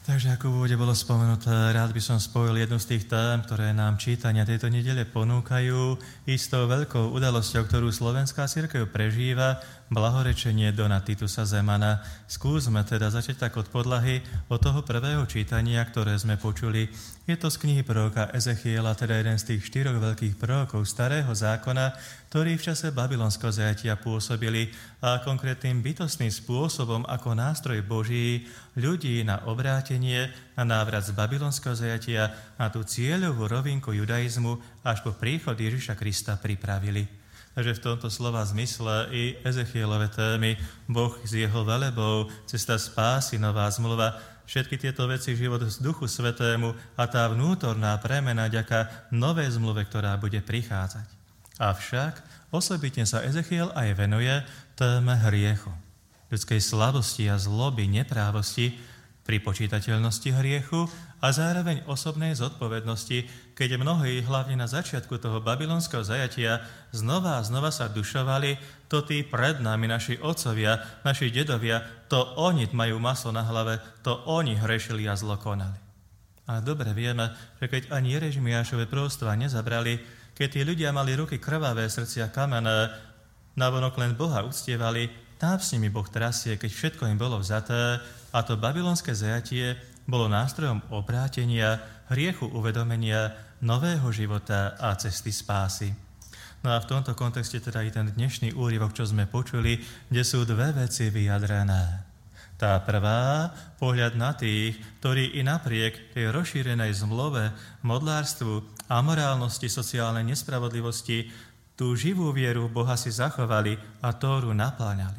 Takže ako v úvode bolo spomenuté, rád by som spojil jednu z tých tém, ktoré nám čítania tejto nedele ponúkajú, istou veľkou udalosťou, ktorú slovenská cirkev prežíva, blahorečenie Dona Titusa Zemana. Skúsme teda začať tak od podlahy, od toho prvého čítania, ktoré sme počuli. Je to z knihy proroka Ezechiela, teda jeden z tých 4 veľkých prorokov Starého zákona, ktorí v čase babylonského zajatia pôsobili a konkrétnym bytostným spôsobom ako nástroj Boží ľudí na obrátenie, na návrat z babylonského zajatia na tú cieľovú rovinku judaizmu až po príchod Ježiša Krista pripravili. Takže v tomto slova zmysle i Ezechielove témy, Boh s jeho velebou, cesta spásy, nová zmluva, všetky tieto veci, život z Duchu Svätému a tá vnútorná premena ďaká novej zmluve, ktorá bude prichádzať. Avšak osobitne sa Ezechiel aj venuje téme hriechu, ľudskej slabosti a zloby, neprávosti, pripočítateľnosti hriechu a zároveň osobnej zodpovednosti, keď mnohí, hlavne na začiatku toho babylonského zajatia, znova a znova sa dušovali, to tí pred nami, naši otcovia, naši dedovia, to oni majú maslo na hlave, to oni hrešili a zlo konali. A dobre vieme, že keď ani Jeremiášove proroctvá nezabrali, keď tí ľudia mali ruky krvavé, srdcia kamenné, navonok len Boha uctievali, tam s nimi Boh trasie, keď všetko im bolo vzaté, a to babylonské zajatie bolo nástrojom obrátenia, hriechu uvedomenia, nového života a cesty spásy. No a v tomto kontexte teda i ten dnešný úryvok, čo sme počuli, kde sú dve veci vyjadrené. Tá prvá, pohľad na tých, ktorí i napriek tej rozšírenej zmlove, modlárstvu, amorálnosti, sociálnej nespravodlivosti, tú živú vieru v Boha si zachovali a Tóru napláňali.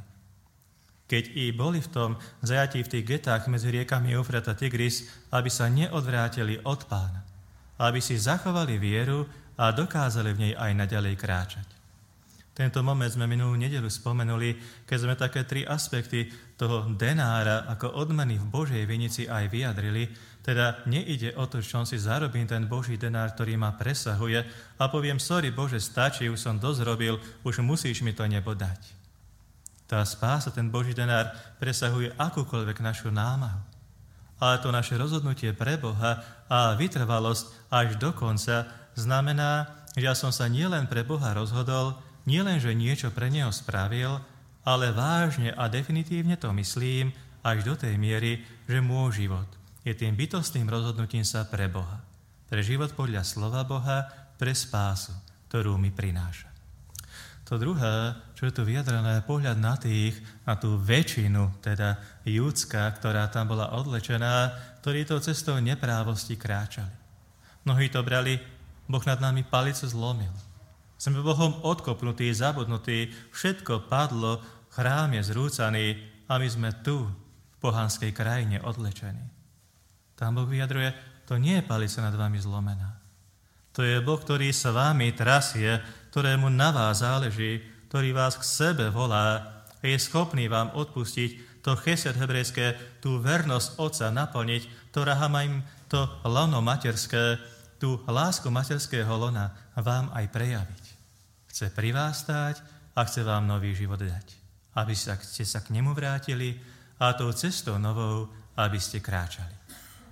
Keď i boli v tom zajatí v tých getách medzi riekami Eufrat a Tigris, aby sa neodvrátili od Pána, aby si zachovali vieru a dokázali v nej aj naďalej kráčať. Tento moment sme minulú nedeľu spomenuli, keď sme také 3 aspekty toho denára ako odmeny v Božej vinici aj vyjadrili, teda neide o to, čo si zarobím ten Boží denár, ktorý ma presahuje a poviem, sorry Bože, stačí, už som dosť robil, už musíš mi to nebo dať. Tá spása, ten Boží denár, presahuje akúkoľvek našu námahu. Ale to naše rozhodnutie pre Boha a vytrvalosť až do konca znamená, že ja som sa nielen pre Boha rozhodol, nielen, že niečo pre Neho spravil, ale vážne a definitívne to myslím až do tej miery, že môj život je tým bytostným rozhodnutím sa pre Boha. Pre život podľa slova Boha, pre spásu, ktorú mi prináša. To druhé, čo je tu vyjadrené, pohľad na tých, na tú väčšinu, teda Júdska, ktorá tam bola odlečená, ktorí tou cestou neprávosti kráčali. Mnohí to brali, Boh nad nami palicu zlomil. Sme Bohom odkopnutí, zabudnutí, všetko padlo, chrám je zrúcaný a my sme tu, v pohanskej krajine, odlečení. Tam Boh vyjadruje, to nie je palica nad vami zlomená. To je Boh, ktorý sa vámi trasie, ktorému na vás záleží, ktorý vás k sebe volá a je schopný vám odpustiť to chesed hebrejské, tú vernosť Otca naplniť, to rahamaim, to lano materské, tú lásku materského lona vám aj prejaviť. Chce pri vás stáť a chce vám nový život dať, aby ste sa k nemu vrátili a tou cestou novou, aby ste kráčali.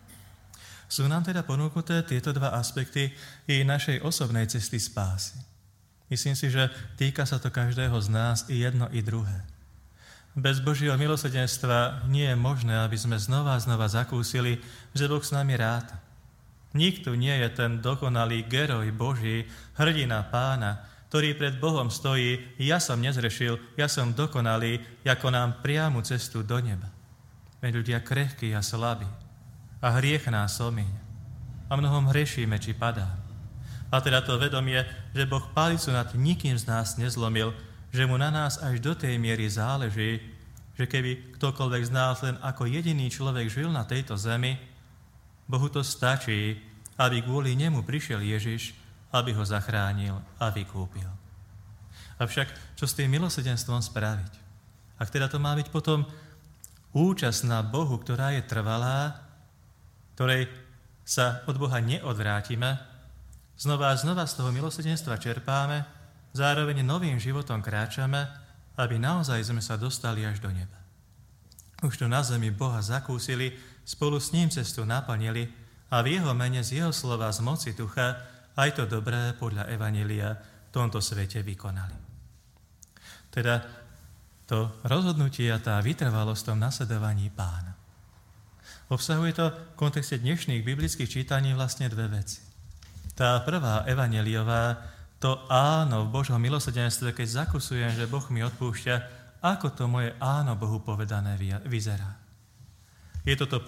Sú nám teda ponúknuté tieto 2 aspekty i našej osobnej cesty spásy. Myslím si, že týka sa to každého z nás i jedno, i druhé. Bez Božieho milosrdenstva nie je možné, aby sme znova a znova zakúsili, že Boh s nami ráta. Nikto nie je ten dokonalý geroj Boží, hrdina Pána, ktorý pred Bohom stojí, ja som nezrešil, ja som dokonalý, ako nám priamu cestu do neba. My ľudia krehkí a slabí a hriech nás omíňa. A mnohom hrešíme, či padáme. A teda to vedomie, že Boh palicu nad nikým z nás nezlomil, že mu na nás až do tej miery záleží, že keby ktokoľvek z nás len ako jediný človek žil na tejto zemi, Bohu to stačí, aby kvôli nemu prišiel Ježiš, aby ho zachránil a vykúpil. Avšak čo s tým milosrdenstvom spraviť? Ak teda to má byť potom účasť na Bohu, ktorá je trvalá, ktorej sa od Boha neodvrátime, znova a znova z toho milosrdenstva čerpáme, zároveň novým životom kráčame, aby naozaj sme sa dostali až do neba. Už tu na zemi Boha zakúsili, spolu s ním cestu naplnili a v jeho mene z jeho slova z moci ducha aj to dobré podľa evanjelia v tomto svete vykonali. Teda to rozhodnutie a tá vytrvalosť v tom nasledovaní Pána. Obsahuje to v kontexte dnešných biblických čítaní vlastne dve veci. Tá prvá evanjeliová, to áno v Božom milosrdenstve, keď zakusujem, že Boh mi odpúšťa, ako to moje áno Bohu povedané vyzerá. Je toto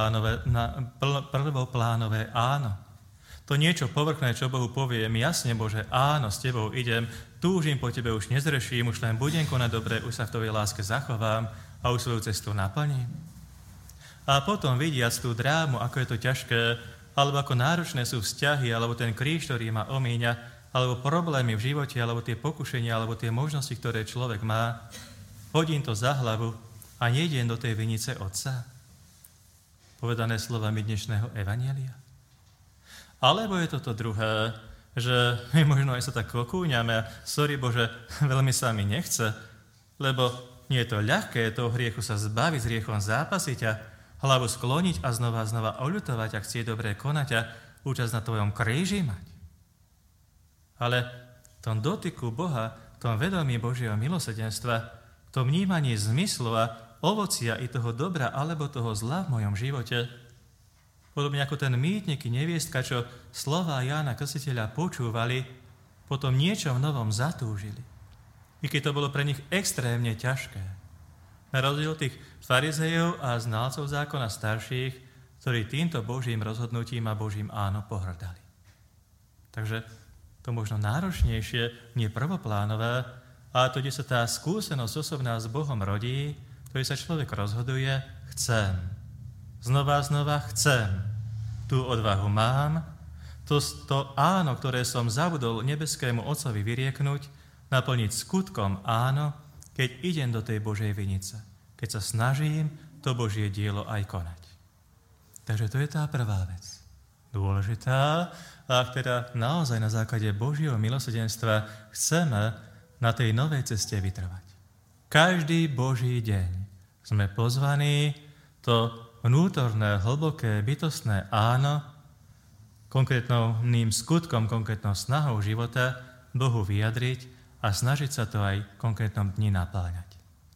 prvoplánové áno. To niečo povrchné, čo Bohu poviem, jasne Bože, áno, s Tebou idem, túžim po Tebe, už nezreším, už len budem konať dobre, už sa v Tvojej láske zachovám a už svoju cestu naplním. A potom vidiac tú drámu, ako je to ťažké, alebo ako náročné sú vzťahy, alebo ten kríž, ktorý ma omíňa, alebo problémy v živote, alebo tie pokušenia, alebo tie možnosti, ktoré človek má, hodím to za hlavu a nejdem do tej vinice Otca. Povedané slovami dnešného evanjelia. Alebo je toto druhé, že my možno aj sa tak okúňame, sorry Bože, veľmi sa mi nechce, lebo nie je to ľahké toho hriechu sa zbaviť, s hriechom zápasiť a hlavu skloniť a znova oľutovať a chcieť dobre konať a účasť na Tvojom kríži mať. Ale v tom dotyku Boha, v tom vedomí Božieho milosrdenstva, v tom vnímaní zmyslu a ovocia i toho dobra alebo toho zla v mojom živote, podobne ako ten mýtnik i neviestka, čo slová Jána Krstiteľa počúvali, potom niečom novom zatúžili. I keď to bolo pre nich extrémne ťažké. Na rozdiel tých farizejov a znalcov zákona starších, ktorí týmto Božím rozhodnutím a Božím áno pohrdali. Takže to možno náročnejšie, nie prvoplánové, ale to, kde sa tá skúsenosť osobná s Bohom rodí, ktorý sa človek rozhoduje, chcem. Znova chcem. Tú odvahu mám. To áno, ktoré som zabudol nebeskému Otcovi vyrieknúť, naplniť skutkom áno, keď idem do tej Božej vinice. Keď sa snažím to Božie dielo aj konať. Takže to je tá prvá vec. Dôležitá, ak teda naozaj na základe Božieho milosrdenstva chceme na tej novej ceste vytrvať. Každý Boží deň sme pozvaní to vnútorné, hlboké, bytostné áno, konkrétnym skutkom, konkrétnou snahou života Bohu vyjadriť a snažiť sa to aj v konkrétnom dni napáľať.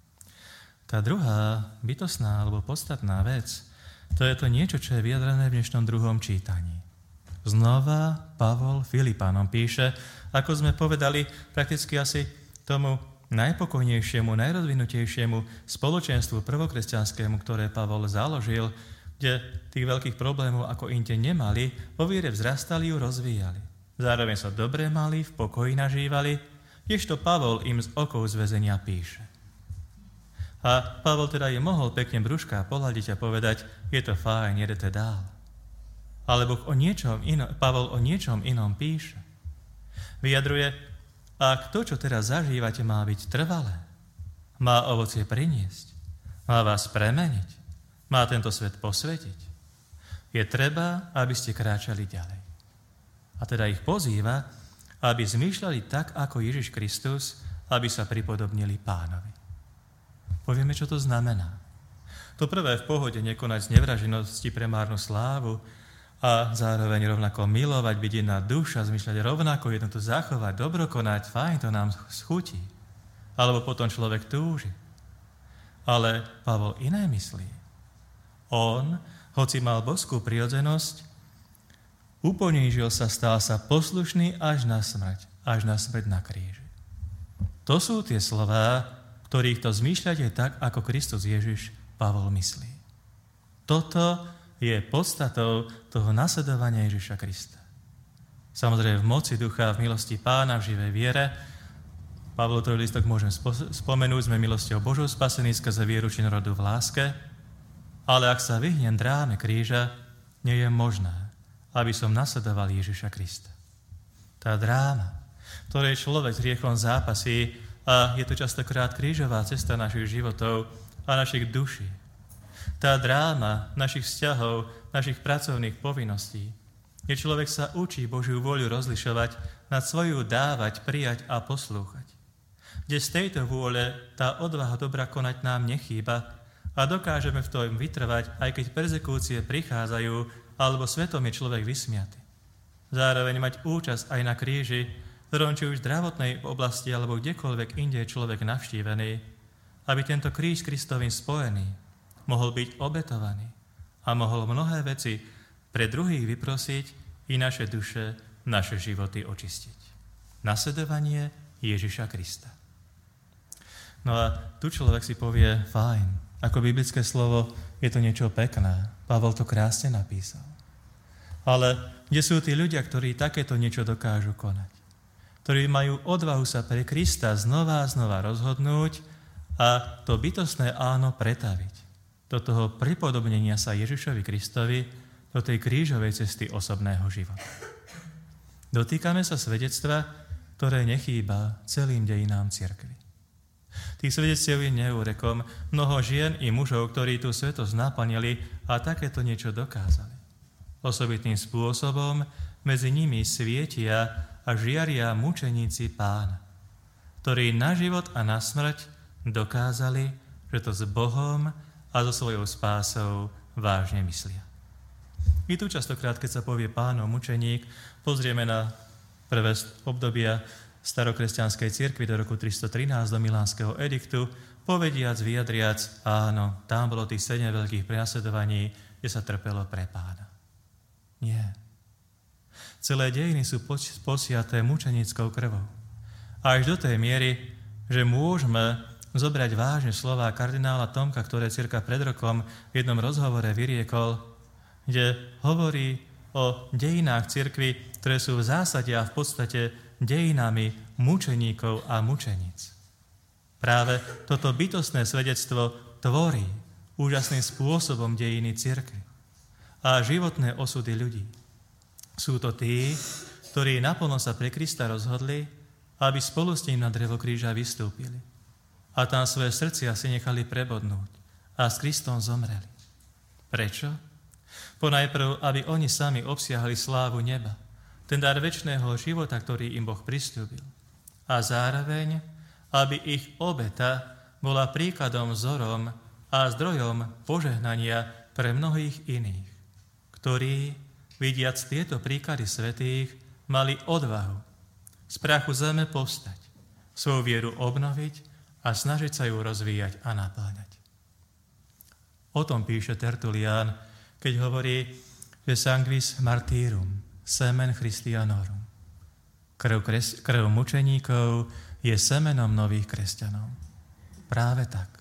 Tá druhá bytostná alebo podstatná vec, to je to niečo, čo je vyjadrené v dnešnom druhom čítaní. Znova Pavol Filipanom píše, ako sme povedali, prakticky asi tomu najpokojnejšiemu, najrozvinutejšiemu spoločenstvu prvokresťanskému, ktoré Pavol založil, kde tých veľkých problémov ako inte nemali, vo viere vzrastali a rozvíjali. Zároveň sa dobre mali, v pokoji nažívali, kdežto Pavol im z okov z väzenia píše. A Pavol teda je mohol pekne brúška pohľadiť a povedať, je to fajn, jedete dál. Alebo Pavol o niečom inom píše. Vyjadruje, ak to, čo teraz zažívate, má byť trvalé, má ovocie priniesť, má vás premeniť, má tento svet posvetiť, je treba, aby ste kráčali ďalej. A teda ich pozýva, aby zmýšľali tak, ako Ježiš Kristus, aby sa pripodobnili Pánovi. Povieme, čo to znamená. To prvé v pohode nekonať z nevraživosti pre márnu slávu a zároveň rovnako milovať, byť jedna duša, zmýšľať rovnako, jedno to zachovať, dobro konať, fajn, to nám schutí. Alebo potom človek túži. Ale Pavol iné myslí. On, hoci mal božskú prirodzenosť, uponížil sa, stal sa poslušný až na smrť na kríži. To sú tie slová, ktorých to zmýšľať je tak, ako Kristus Ježiš Pavol myslí. Toto je podstatou toho nasledovania Ježiša Krista. Samozrejme v moci ducha, v milosti Pána, v živej viere. Pavlový listok môžem spomenúť, sme milosťou Božou spasení skrze vieru činorodu v láske, ale ak sa vyhnem dráme kríža, nie je možné, aby som nasledoval Ježiša Krista. Tá dráma, ktorej človek s hriechom zápasí, a je to častokrát krížová cesta našich životov a našich duší. Tá dráma našich vzťahov, našich pracovných povinností, kde človek sa učí Božiu vôľu rozlišovať, nad svoju dávať, prijať a poslúchať. Kde z tejto vôle tá odvaha dobra konať nám nechýba a a dokážeme v tom vytrvať, aj keď perzekúcie prichádzajú, alebo svetom je človek vysmiaty. Zároveň mať účasť aj na kríži, ktorom či už v zdravotnej oblasti alebo kdekoľvek inde je človek navštívený, aby tento kríž Kristovým spojený mohol byť obetovaný a mohol mnohé veci pre druhých vyprosiť i naše duše, naše životy očistiť. Nasledovanie Ježiša Krista. No a tu človek si povie, fajn, ako biblické slovo je to niečo pekné. Pavol to krásne napísal. Ale kde sú tí ľudia, ktorí takéto niečo dokážu konať? Ktorí majú odvahu sa pre Krista znova a znova rozhodnúť a to bytostné áno pretaviť do toho pripodobnenia sa Ježišovi Kristovi, do tej krížovej cesty osobného života. Dotýkame sa svedectva, ktoré nechýba celým dejinám cirkvi. Tých svedectiev je neúrekom, mnoho žien i mužov, ktorí tú svetosť naplnili a takéto niečo dokázali. Osobitným spôsobom medzi nimi svietia a žiaria mučeníci Pána, ktorí na život a na smrť dokázali, že to s Bohom a so svojou spásou vážne myslia. I tu častokrát, keď sa povie Pánov mučeník, pozrieme na prvé obdobia starokresťanskej cirkvi do roku 313 do Milánskeho ediktu, povediac, vyjadriac, áno, tam bolo tých 7 veľkých prenasledovaní, kde sa trpelo pre Pána. Nie. Celé dejiny sú posiaté mučenickou krvou. A až do tej miery, že môžeme zobrať vážne slová kardinála Tomka, ktoré cirka pred rokom v jednom rozhovore vyriekol, kde hovorí o dejinách cirkvi, ktoré sú v zásade a v podstate dejinami mučeníkov a mučeníc. Práve toto bytostné svedectvo tvorí úžasným spôsobom dejiny cirkvi a životné osudy ľudí. Sú to tí, ktorí naplno sa pre Krista rozhodli, aby spolu s ním na drevo kríža vystúpili a tam svoje srdcia si nechali prebodnúť a s Kristom zomreli. Prečo? Ponajprv, aby oni sami obsiahli slávu neba, ten dar večného života, ktorý im Boh prisľúbil. A zároveň, aby ich obeta bola príkladom, vzorom a zdrojom požehnania pre mnohých iných, ktorí, vidiac tieto príklady svätých, mali odvahu z prachu zeme povstať, svoju vieru obnoviť a snažiť sa ju rozvíjať a napĺňať. O tom píše Tertulián, keď hovorí, že sanguis martyrum, semen Christianorum. Krv mučeníkov je semenom nových kresťanov. Práve tak.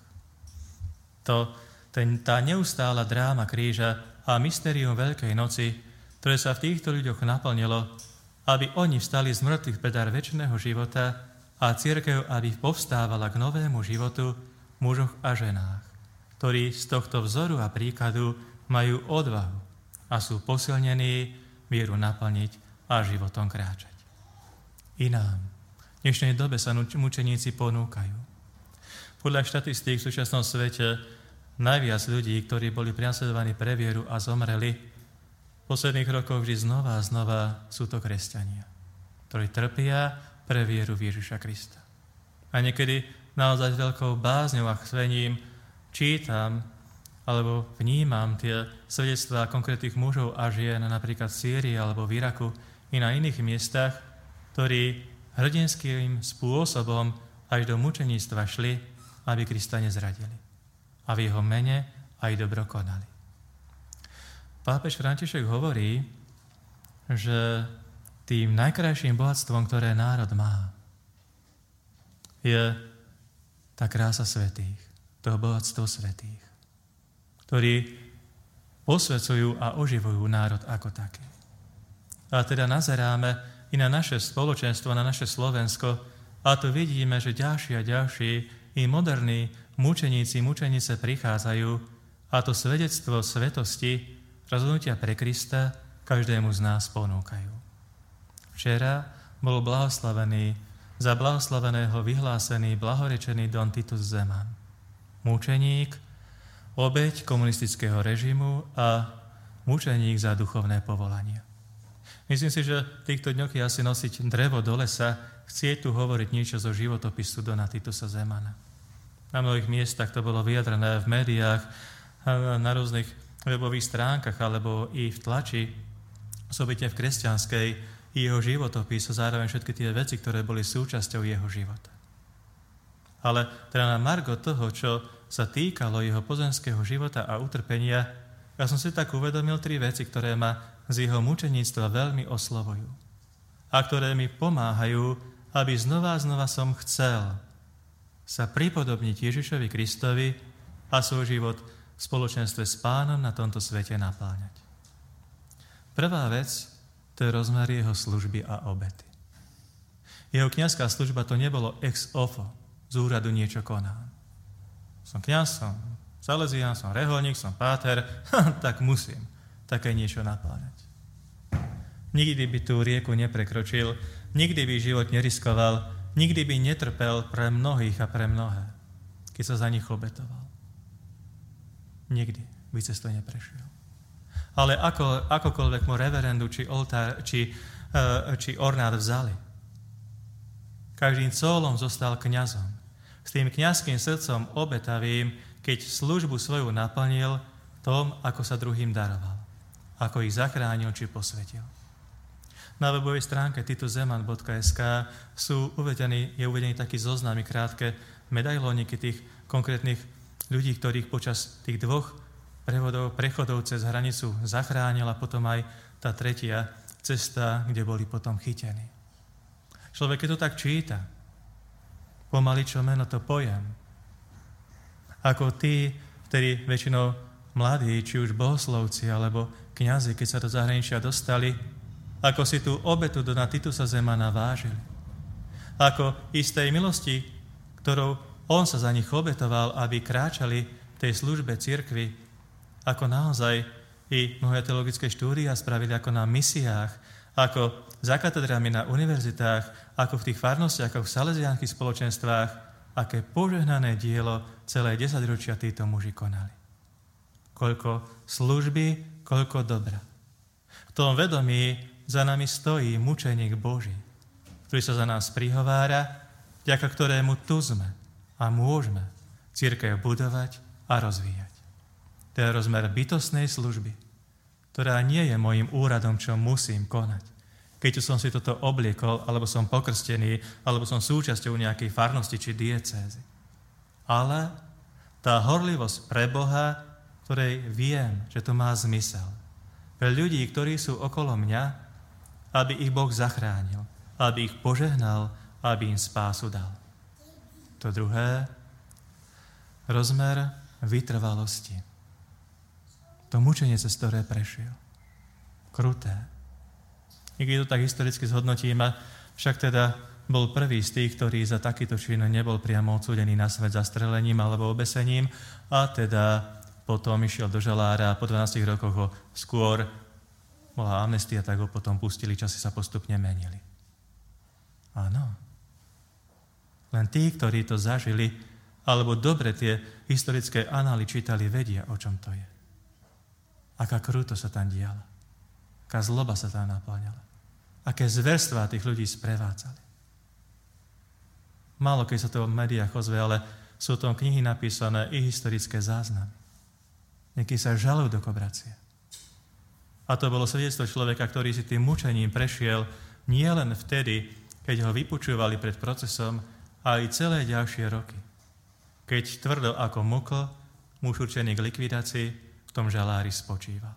Tá neustála dráma kríža a mystérium Veľkej noci, ktoré sa v týchto ľuďoch naplnilo, aby oni vstali z mŕtvych pre dar večného života a cirkev, aby povstávala k novému životu v mužoch a ženách, ktorí z tohto vzoru a príkladu majú odvahu a sú posilnení vieru naplniť a životom kráčať. I nám v dnešnej dobe sa mučeníci ponúkajú. Podľa štatistík v súčasnom svete najviac ľudí, ktorí boli prenasledovaní pre vieru a zomreli, v posledných rokoch vždy znova a znova sú to kresťania, ktorí trpia pre vieru v Ježiša Krista. A niekedy naozaj s veľkou bázňou a chvením čítam alebo vnímam tie svedectvá konkrétnych mužov a žien, napríklad v Sýrii alebo v Iraku i na iných miestach, ktorí hrdinským spôsobom až do mučeníctva šli, aby Krista nezradili. A v jeho mene aj dobro konali. Pápež František hovorí, že tým najkrajším bohatstvom, ktoré národ má, je tá krása svätých, to bohatstvo svätých, ktorí posvedcujú a oživujú národ ako taký. A teda nazeráme i na naše spoločenstvo, na naše Slovensko a tu vidíme, že ďalší a ďalší i moderní mučeníci, mučenice prichádzajú a to svedectvo svetosti, rozhodnutia pre Krista každému z nás ponúkajú. Včera bol blahoslavený, za blahoslaveného vyhlásený, blahorečený Don Titus Zeman. Mučeník, obeť komunistického režimu a mučeník za duchovné povolania. Myslím si, že v týchto dňoch je asi nosiť drevo do lesa, chcieť tu hovoriť niečo zo životopisu Dona Titusa Zemana. Na mnohých miestach to bolo vyjadrené v médiách, na rôznych webových stránkach alebo i v tlači, osobitne v kresťanskej, i jeho životopis a zároveň všetky tie veci, ktoré boli súčasťou jeho života. Ale teda na margo toho, čo sa týkalo jeho pozemského života a utrpenia, ja som si tak uvedomil 3 veci, ktoré ma z jeho mučeníctva veľmi oslovujú a ktoré mi pomáhajú, aby znova som chcel sa pripodobniť Ježišovi Kristovi a svoj život v spoločenstve s Pánom na tomto svete napláňať. Prvá vec, to je rozmer jeho služby a obety. Jeho kňazská služba to nebolo ex ofo, z úradu niečo konám. Som kňaz, som Salesián, som reholník, som páter, tak musím také niečo napláňať. Nikdy by tú rieku neprekročil, nikdy by život neriskoval, nikdy by netrpel pre mnohých a pre mnohé, keď sa za nich obetoval. Nikdy by cez to neprešiel. Ale akokoľvek mu reverendu, či oltár, či ornát vzali, každým cólom zostal kňazom. S tým kňazským srdcom obetavým, keď službu svoju naplnil tom, ako sa druhým daroval, ako ich zachránil či posvetil. Na webovej stránke tituszeman.sk je uvedený taký zoznam, krátke medailóniky tých konkrétnych ľudí, ktorých počas tých 2 prechodov cez hranicu zachránil a potom aj tá 3. cesta, kde boli potom chytení. Človek, keď to tak číta, pomaly čo meno to pojem, ako tí, ktorí väčšinou mladí, či už bohoslovci alebo kňazi, keď sa do zahraničia dostali, ako si tú obetu na Titusa Zemana vážili. Ako istej milosti, ktorou on sa za nich obetoval, aby kráčali v tej službe cirkvi, ako naozaj i mnohé teologické štúdia spravili ako na misiách, ako za katedrami na univerzitách, ako v tých farnostiach, ako v salesiánskych spoločenstvách, aké požehnané dielo celé 10 ročia títo muži konali. Koľko služby, koľko dobra. V tom vedomí za nami stojí mučeník Boží, ktorý sa za nás prihovára, vďaka ktorému tu sme a môžeme cirkev budovať a rozvíjať. To je rozmer bytostnej služby, ktorá nie je mojím úradom, čo musím konať. Keď som si toto obliekol, alebo som pokrstený, alebo som súčasťou nejakej farnosti či diecézy. Ale tá horlivosť pre Boha, ktorej viem, že to má zmysel. Pre ľudí, ktorí sú okolo mňa, aby ich Boh zachránil, aby ich požehnal, aby im spásu dal. To druhé, rozmer vytrvalosti. To mučenie, cez ktoré prešiel. Kruté. Niekedy to tak historicky zhodnotíme, však teda bol prvý z tých, ktorý za takýto čin nebol priamo odsúdený na smrť zastrelením alebo obesením a teda potom išiel do žalára a po 12 rokoch ho skôr bola amnestia, tak ho potom pustili, časy sa postupne menili. Áno. Len tí, ktorí to zažili, alebo dobre tie historické anály čítali, vedia, o čom to je. Aká kruto sa tam diala. Aká zloba sa tam napláňala. Aké zverstvá tých ľudí sprevádzali. Málo keď sa to v médiách ozve, ale sú tam knihy napísané i historické záznamy. Niekedy sa žalúdok obracia. A to bolo svedectvo človeka, ktorý si tým mučením prešiel nie len vtedy, keď ho vypočúvali pred procesom, ale i celé ďalšie roky. Keď tvrdo ako mukl, muž určený k likvidácii, v tom žalári spočíval.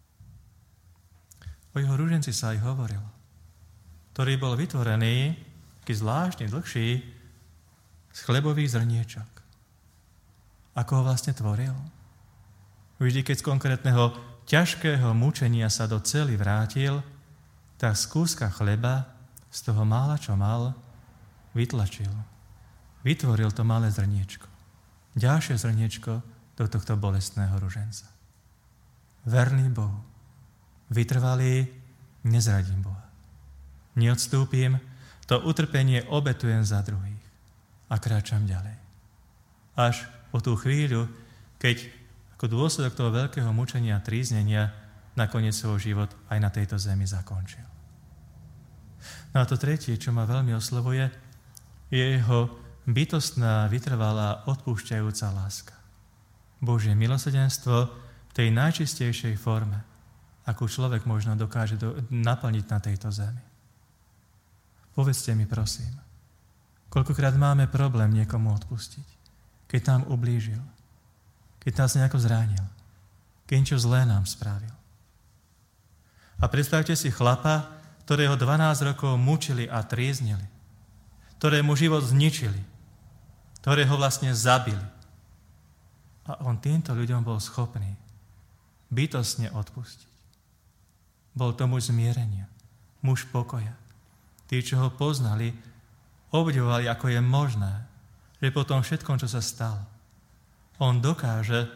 O jeho ruženci sa aj hovorilo, ktorý bol vytvorený, taký zvláštny, dlhší, z chlebových zrniečok. Ako ho vlastne tvoril? Vždy, keď z konkrétneho ťažkého mučenia sa do cely vrátil, tak z kúska chleba, z toho mála, čo mal, vytlačil. Vytvoril to malé zrniečko. Ďalšie zrniečko do tohto bolestného ruženca. Verný Bohu. Vytrvalý, nezradím Boha. Neodstúpim, to utrpenie obetujem za druhých a kráčam ďalej. Až po tú chvíľu, keď ako dôsledok toho veľkého mučenia a tríznenia nakoniec svoj život aj na tejto zemi zakončil. No a to tretie, čo ma veľmi oslovuje, je jeho bytostná, vytrvalá, odpúšťajúca láska. Božie milosrdenstvo v tej najčistejšej forme, akú človek možno dokáže naplniť na tejto zemi. Povedzte mi, prosím, koľkokrát máme problém niekomu odpustiť, keď nám ublížil, keď nás nejako zránil, keď niečo zlé nám spravil. A predstavte si chlapa, ktorého 12 rokov mučili a trieznili, ktorému život zničili, ktorého vlastne zabili. A on týmto ľuďom bol schopný bytostne odpustiť. Bol to muž zmierenia, muž pokoja. Tí, čo ho poznali, obdivovali, ako je možné, že po tom všetkom, čo sa stalo, on dokáže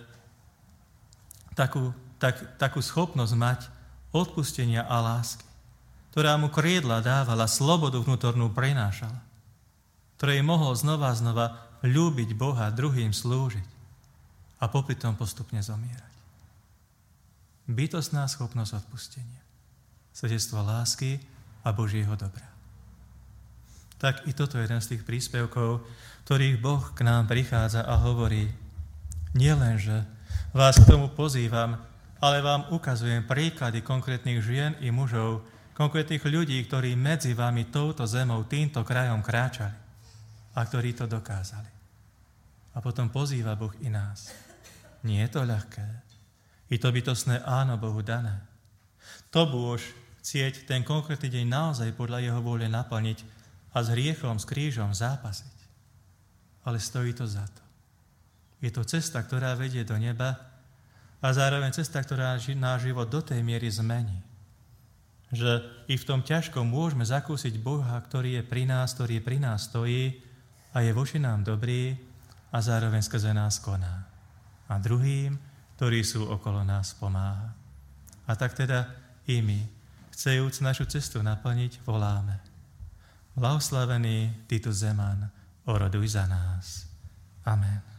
takú schopnosť mať odpustenia a lásky, ktorá mu krídla dávala, slobodu vnútornú prinášala, ktorej mohol znova ľúbiť Boha, druhým slúžiť a popri tom postupne zomierať. Bytostná schopnosť odpustenia, svedectvo lásky a Božieho dobra. Tak i toto je jeden z tých príspevkov, ktorých Boh k nám prichádza a hovorí: nielenže vás k tomu pozývam, ale vám ukazujem príklady konkrétnych žien i mužov, konkrétnych ľudí, ktorí medzi vami touto zemou, týmto krajom kráčali a ktorí to dokázali. A potom pozýva Boh i nás. Nie je to ľahké. I to bytostné áno Bohu dané. To bôž chcieť ten konkrétny deň naozaj podľa jeho vôle naplniť a s hriechom, s krížom zápasiť. Ale stojí to za to. Je to cesta, ktorá vedie do neba a zároveň cesta, ktorá náš život do tej miery zmení. Že i v tom ťažkom môžeme zakúsiť Boha, ktorý je pri nás stojí a je voči nám dobrý a zároveň skrze nás koná. A druhým, ktorí sú okolo nás, pomáha. A tak teda i my, chcejúc našu cestu naplniť, voláme: Blahoslavený Titus Zeman, oroduj za nás. Amen.